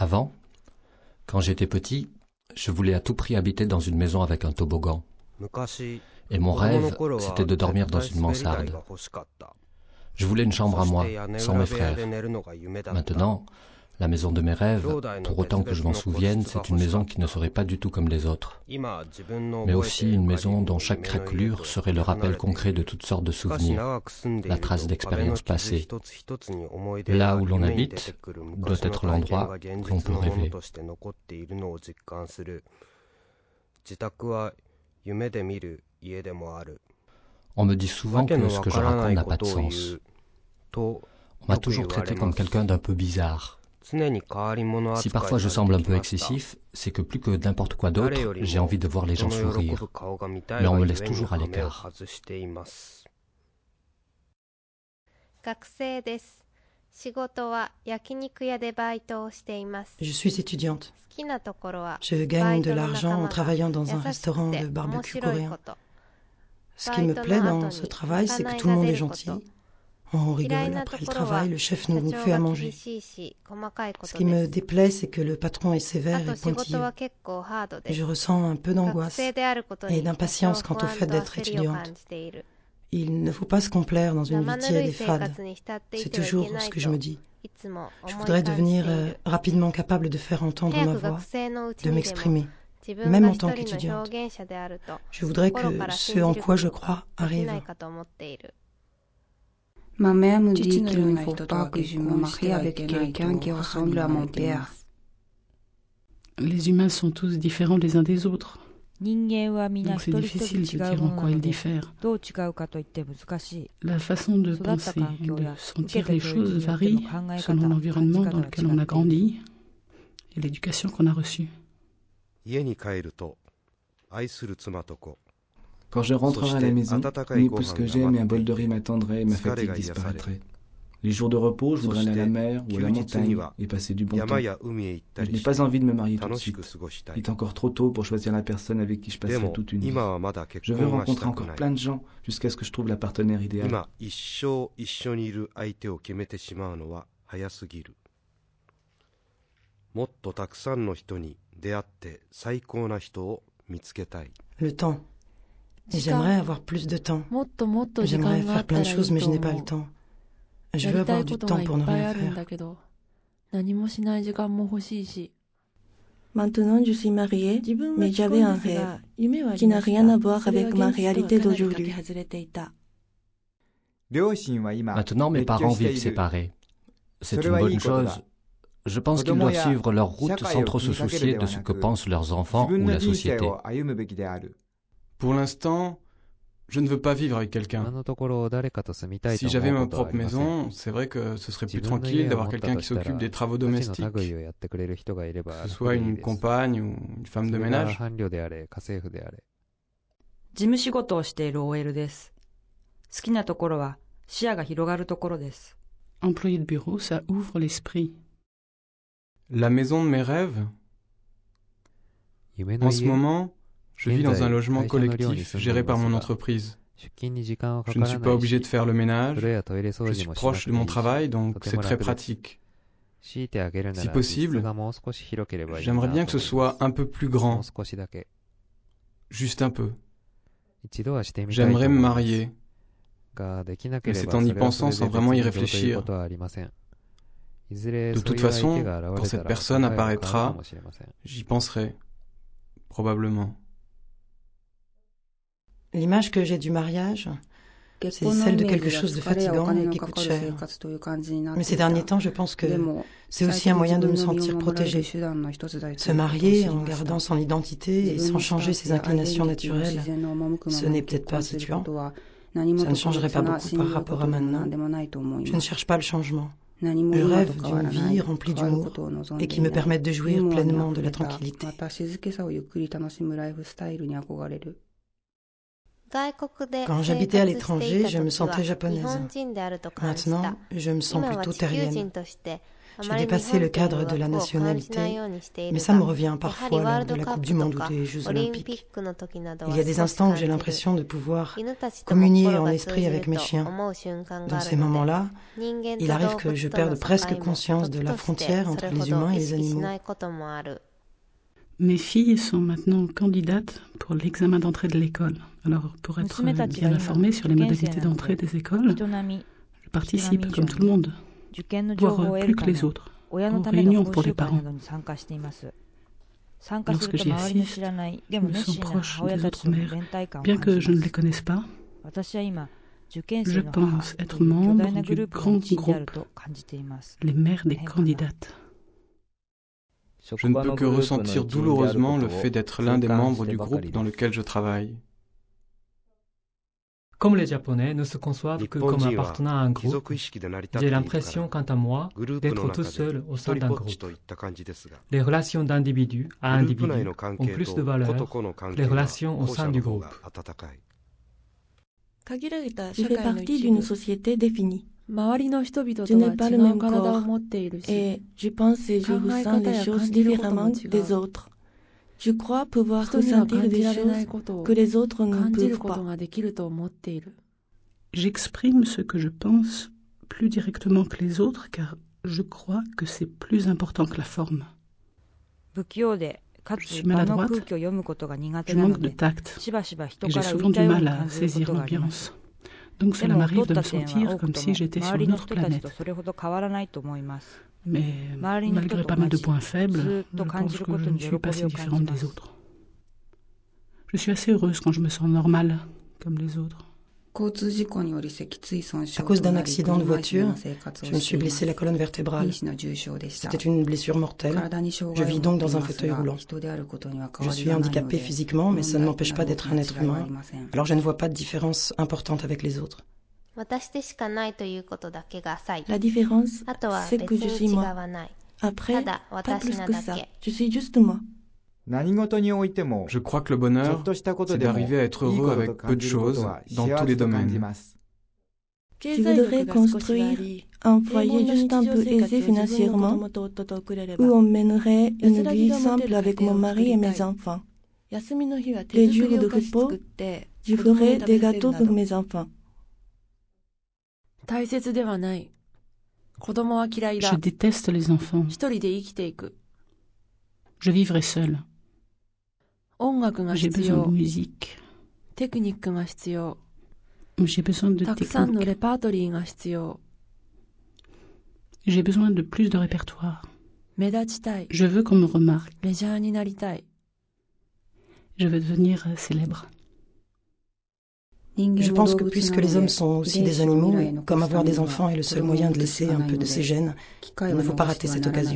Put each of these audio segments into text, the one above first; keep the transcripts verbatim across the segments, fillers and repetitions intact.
Avant, quand j'étais petit, je voulais à tout prix habiter dans une maison avec un toboggan. Et mon rêve, c'était de dormir dans une mansarde. Je voulais une chambre à moi, sans mes frères. Maintenant, la maison de mes rêves, pour autant que je m'en souvienne, c'est une maison qui ne serait pas du tout comme les autres. Mais aussi une maison dont chaque craquelure serait le rappel concret de toutes sortes de souvenirs, la trace d'expériences passées. Là où l'on habite doit être l'endroit où l'on peut rêver. On me dit souvent que ce que je raconte n'a pas de sens. On m'a toujours traité comme quelqu'un d'un peu bizarre. Si parfois je semble un peu excessif, c'est que plus que n'importe quoi d'autre, j'ai envie de voir les gens sourire. Mais on me laisse toujours à l'écart. Je suis étudiante. Je gagne de l'argent en travaillant dans un restaurant de barbecue coréen. Ce qui me plaît dans ce travail, c'est que tout le monde est gentil. On rigole, après le travail, le chef nous fait à manger. Ce qui me déplaît, c'est que le patron est sévère et pointilleux. Je ressens un peu d'angoisse et d'impatience quant au fait d'être étudiante. Il ne faut pas se complaire dans une vie tiède et fade. C'est toujours ce que je me dis. Je voudrais devenir euh, rapidement capable de faire entendre ma voix, de m'exprimer, même en tant qu'étudiante. Je voudrais que ce en quoi je crois arrive. Ma mère me dit qu'il ne faut pas que je me marie avec quelqu'un qui ressemble à mon père. Les humains sont tous différents les uns des autres. Donc c'est difficile de dire en quoi ils diffèrent. La façon de penser et de sentir les choses varie selon l'environnement dans lequel on a grandi et l'éducation qu'on a reçue. Quand je rentrerai à la maison, une épouse que j'aime et un bol de riz m'attendrait et ma fatigue disparaîtrait. Les jours de repos, je voudrais aller à la mer ou à la montagne et passer du bon temps. Je n'ai pas envie de me marier tout de suite. Il est encore trop tôt pour choisir la personne avec qui je passerai toute une vie. Je veux rencontrer encore plein de gens jusqu'à ce que je trouve la partenaire idéale. Le temps. Et j'aimerais avoir plus de temps. J'aimerais faire plein de choses, mais je n'ai pas le temps. Je veux avoir du temps pour ne rien faire. Maintenant, je suis mariée, mais j'avais un rêve qui n'a rien à voir avec ma réalité d'aujourd'hui. Maintenant, mes parents vivent séparés. C'est une bonne chose. Je pense qu'ils doivent suivre leur route sans trop se soucier de ce que pensent leurs enfants ou la société. Pour l'instant, je ne veux pas vivre avec quelqu'un. Si j'avais ma propre maison, c'est vrai que ce serait plus tranquille d'avoir quelqu'un qui s'occupe des travaux domestiques, que ce soit une compagne ou une femme de ménage. Employé de bureau, ça ouvre l'esprit. La maison de mes rêves? En ce moment, je vis dans un logement collectif géré par mon entreprise. Je ne suis pas obligé de faire le ménage, je suis proche de mon travail, donc c'est très pratique. Si possible, j'aimerais bien que ce soit un peu plus grand, juste un peu. J'aimerais me marier, mais c'est en y pensant sans vraiment y réfléchir. De toute façon, quand cette personne apparaîtra, j'y penserai, probablement. L'image que j'ai du mariage, c'est celle de quelque chose de fatigant et qui coûte cher. Mais ces derniers temps, je pense que c'est aussi un moyen de me sentir protégée. Se marier en gardant son identité et sans changer ses inclinations naturelles, ce n'est peut-être pas situant. Ça ne changerait pas beaucoup par rapport à maintenant. Je ne cherche pas le changement. Je rêve d'une vie remplie d'humour et qui me permette de jouir pleinement de la tranquillité. Quand j'habitais à l'étranger, je me sentais japonaise. Maintenant, je me sens plutôt terrienne. J'ai dépassé le cadre de la nationalité, mais ça me revient parfois lors de la Coupe du Monde ou des Jeux Olympiques. Il y a des instants où j'ai l'impression de pouvoir communier en esprit avec mes chiens. Dans ces moments-là, il arrive que je perde presque conscience de la frontière entre les humains et les animaux. Mes filles sont maintenant candidates pour l'examen d'entrée de l'école. Alors, pour être bien informée sur les modalités d'entrée des écoles, je participe comme tout le monde, voire plus que les autres, aux réunions pour les parents. Lorsque j'y assiste, je me sens proche des autres mères, bien que je ne les connaisse pas. Je pense être membre du grand groupe, les mères des candidates. Je ne peux que ressentir douloureusement le fait d'être l'un des membres du groupe dans lequel je travaille. Comme les Japonais ne se conçoivent que comme appartenant à un groupe, j'ai l'impression, quant à moi, d'être tout seul au sein d'un groupe. Les relations d'individu à individu ont plus de valeur que les relations au sein du groupe. Je fais partie d'une société définie. Je n'ai pas le même corps et je pense et je ressens les choses différemment des autres. Je crois pouvoir ressentir des choses que les autres ne peuvent pas. J'exprime ce que je pense plus directement que les autres car je crois que c'est plus important que la forme. Je suis maladroite, je manque de tact et j'ai souvent du mal à saisir l'ambiance. Donc cela m'arrive de me sentir comme si j'étais sur une autre planète. Mais malgré pas mal de points faibles, je pense que je ne suis pas si différente des autres. Je suis assez heureuse quand je me sens normale, comme les autres. À cause d'un accident de voiture, je me suis blessé la colonne vertébrale. C'était une blessure mortelle. Je vis donc dans un fauteuil roulant. Je suis handicapée physiquement, mais ça ne m'empêche pas d'être un être humain. Alors je ne vois pas de différence importante avec les autres. La différence, c'est que je suis moi. Après, pas plus que ça. Je suis juste moi. Je crois que le bonheur, c'est d'arriver à être heureux avec peu de choses dans tous les domaines. Je voudrais construire un foyer juste un peu aisé financièrement, où on mènerait une vie simple avec mon mari et mes enfants. Les jours de repos, je ferai des gâteaux pour mes enfants. Je déteste les enfants. Je vivrai seule. J'ai besoin de musique. J'ai besoin de technique. J'ai besoin de plus de répertoire. Je veux qu'on me remarque. Je veux devenir célèbre. Je pense que puisque les hommes sont aussi des animaux, comme avoir des enfants est le seul moyen de laisser un peu de ses gènes, il ne faut pas rater cette occasion.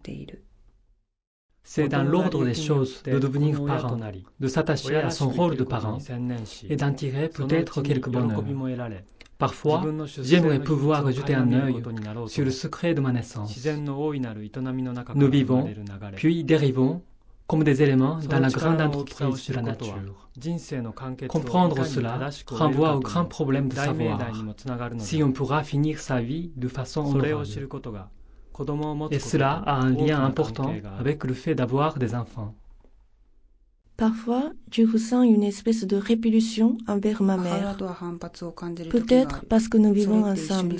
C'est dans l'ordre des choses de devenir parent, de s'attacher à son rôle de parent et d'en tirer peut-être quelques bonheurs. Parfois, j'aimerais pouvoir jeter un œil sur le secret de ma naissance. Nous vivons, puis dérivons, comme des éléments dans la grande entreprise de la nature. Comprendre cela renvoie au grand problème de savoir si on pourra finir sa vie de façon honorable. Et cela a un lien important avec le fait d'avoir des enfants. Parfois, je ressens une espèce de répulsion envers ma mère. Peut-être parce que nous vivons ensemble.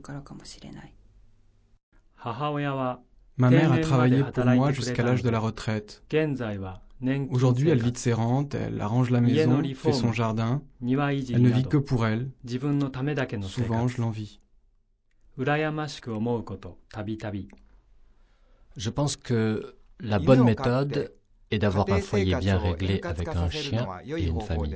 Ma mère a travaillé pour moi jusqu'à l'âge de la retraite. Aujourd'hui, elle vit de ses rentes, elle arrange la maison, fait son jardin. Elle ne vit que pour elle. Souvent, je l'envie. Je pense que la bonne méthode est d'avoir un foyer bien réglé avec un chien et une famille.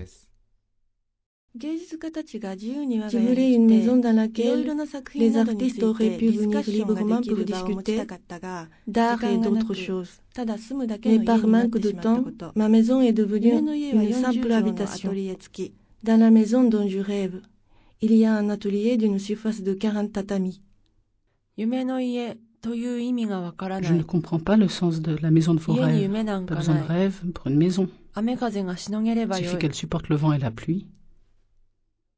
Je voulais une maison dans laquelle les artistes auraient pu venir librement pour discuter d'art et d'autres choses. Mais par manque de temps, ma maison est devenue une simple habitation. Dans la maison dont je rêve, il y a un atelier d'une surface de quarante tatamis. Je ne comprends pas le sens de la maison de vos rêves. Pas besoin de rêve pour une maison. Il suffit qu'elle supporte le vent et la pluie.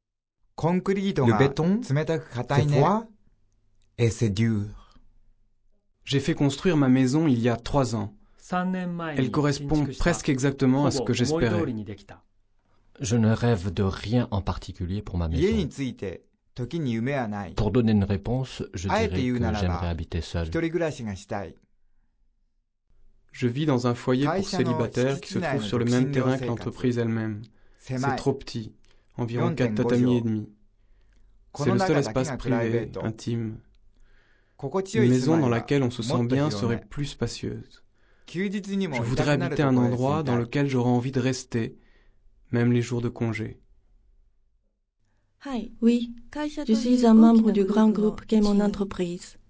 Le béton, c'est froid et c'est dur. J'ai fait construire ma maison il y a trois ans. Elle correspond presque exactement à ce que j'espérais. Je ne rêve de rien en particulier pour ma maison. Pour donner une réponse, je dirais que j'aimerais habiter seul. Je vis dans un foyer pour célibataires qui se trouve sur le même terrain que l'entreprise elle-même. C'est trop petit, environ quatre tatamis et demi. C'est le seul espace privé, intime. Une maison dans laquelle on se sent bien serait plus spacieuse. Je voudrais habiter un endroit dans lequel j'aurais envie de rester, même les jours de congé. Oui, je suis un membre du grand groupe qu'est mon entreprise.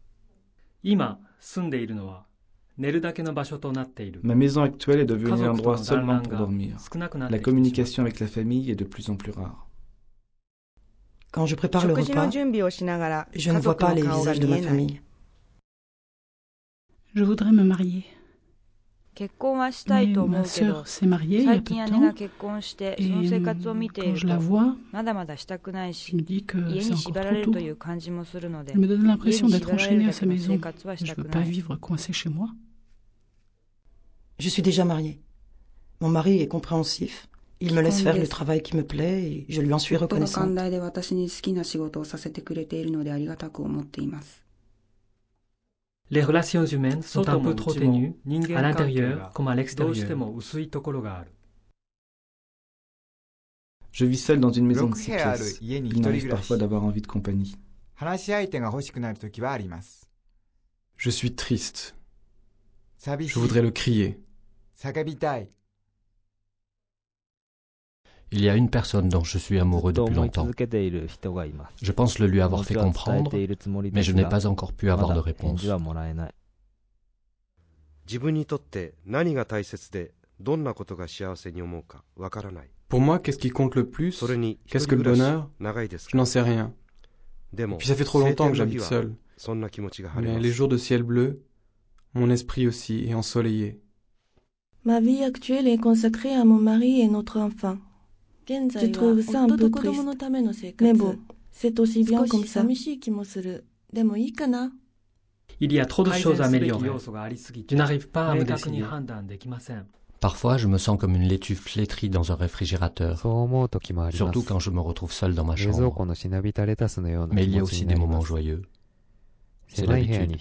Ma maison actuelle est devenue un endroit seulement pour dormir. La communication avec la famille est de plus en plus rare. Quand je prépare le repas, je ne vois pas les visages de ma famille. Je voudrais me marier. Mais ma sœur s'est mariée il y a peu de temps, et quand je la vois, je me dis que c'est encore trop tôt. Elle me donne l'impression d'être enchaînée à sa maison. Je ne veux pas vivre coincée chez moi. Je suis déjà mariée. Mon mari est compréhensif. Il me laisse faire le travail qui me plaît et je lui en suis reconnaissante. Les relations humaines sont un peu trop ténues, à l'intérieur comme à l'extérieur. Je vis seul dans une maison de six pièces. Il m'arrive parfois d'avoir envie de compagnie. Je suis triste. Je voudrais le crier. Il y a une personne dont je suis amoureux depuis longtemps. Je pense le lui avoir fait comprendre, mais je n'ai pas encore pu avoir de réponse. Pour moi, qu'est-ce qui compte le plus? Qu'est-ce que le bonheur? Je n'en sais rien. Et puis ça fait trop longtemps que j'habite seul. Mais les jours de ciel bleu, mon esprit aussi est ensoleillé. Ma vie actuelle est consacrée à mon mari et notre enfant. Je trouve ça un peu triste. Mais bon, c'est aussi bien comme ça. Il y a trop de choses à améliorer. Je n'arrive pas à me décider. Parfois, je me sens comme une laitue flétrie dans un réfrigérateur, surtout quand je me retrouve seul dans ma chambre. Mais il y a aussi des moments joyeux. C'est l'habitude.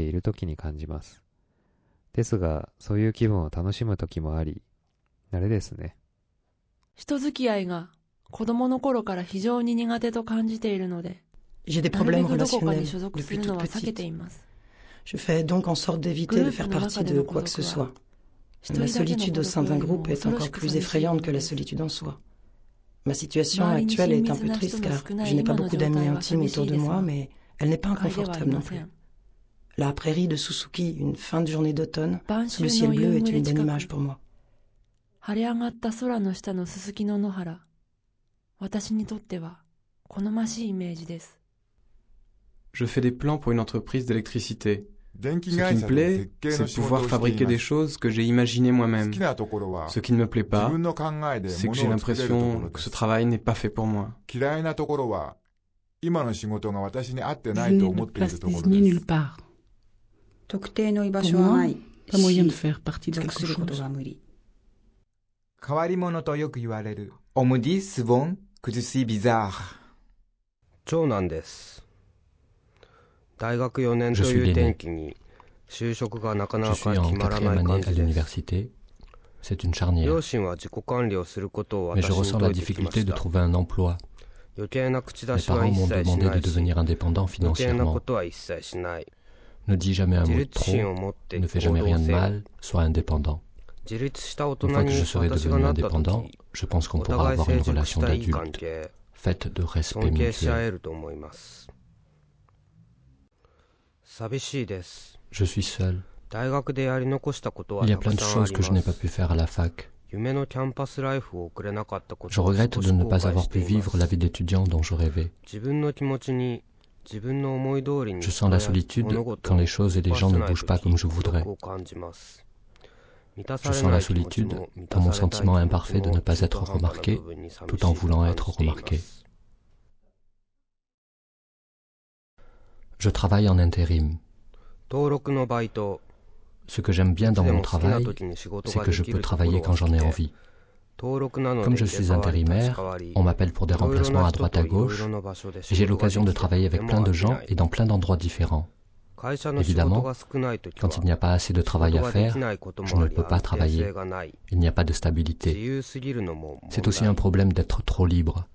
J'ai des problèmes relationnels depuis toute petite. Je fais donc en sorte d'éviter de faire partie de quoi que ce soit. La solitude au sein d'un groupe est encore plus effrayante que la solitude en soi. Ma situation actuelle est un peu triste car je n'ai pas beaucoup d'amis intimes autour de moi, mais elle n'est pas inconfortable non plus. La prairie de Suzuki, une fin de journée d'automne, sous le ciel bleu est une bonne image pour moi. Je fais des plans pour une entreprise d'électricité. Ce qui me plaît, c'est de pouvoir fabriquer des choses que j'ai imaginées moi-même. Ce qui ne me plaît pas, c'est que j'ai l'impression que ce travail n'est pas fait pour moi. Je n'ai de place désignée nulle part. Pour moi, pas moyen de faire partie de quelque chose. 変わり者とよく言われるオムディスボンクズシビザー長男です。大学よねんという転機に就職がなかなか決まらない感じです。 C'est une charnière. Mais je ressens la difficulté de trouver un emploi. Mes parents m'ont demandé de devenir indépendant financièrement. Ne dis jamais un mot de trop, ne fais jamais rien de mal, sois indépendant. Une fois que je serai devenu indépendant, je pense qu'on pourra avoir une relation d'adulte, faite de respect mutuel. Je suis seul. Il y a plein de choses que je n'ai pas pu faire à la fac. Je regrette de ne pas avoir pu vivre la vie d'étudiant dont je rêvais. Je sens la solitude quand les choses et les gens ne bougent pas comme je voudrais. Je sens la solitude dans mon sentiment imparfait de ne pas être remarqué, tout en voulant être remarqué. Je travaille en intérim. Ce que j'aime bien dans mon travail, c'est que je peux travailler quand j'en ai envie. Comme je suis intérimaire, on m'appelle pour des remplacements à droite à gauche, et j'ai l'occasion de travailler avec plein de gens et dans plein d'endroits différents. Évidemment, quand il n'y a pas assez de travail à faire, je ne peux pas travailler. Il n'y a pas de stabilité. C'est aussi un problème d'être trop libre.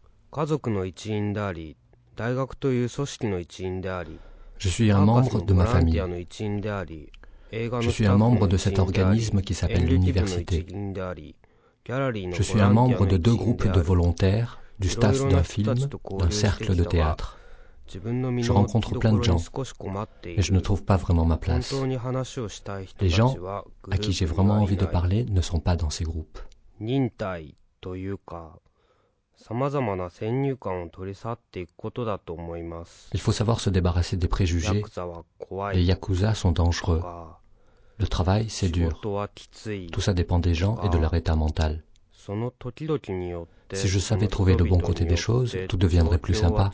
Je suis un membre de ma famille. Je suis un membre de cet organisme qui s'appelle l'université. Je suis un membre de deux groupes de volontaires, du staff d'un film, d'un cercle de théâtre. Je rencontre plein de gens, mais je ne trouve pas vraiment ma place. Les gens à qui j'ai vraiment envie de parler ne sont pas dans ces groupes. Il faut savoir se débarrasser des préjugés. Les yakuza sont dangereux. Le travail, c'est dur. Tout ça dépend des gens et de leur état mental. Si je savais trouver le bon côté des choses, tout deviendrait plus sympa.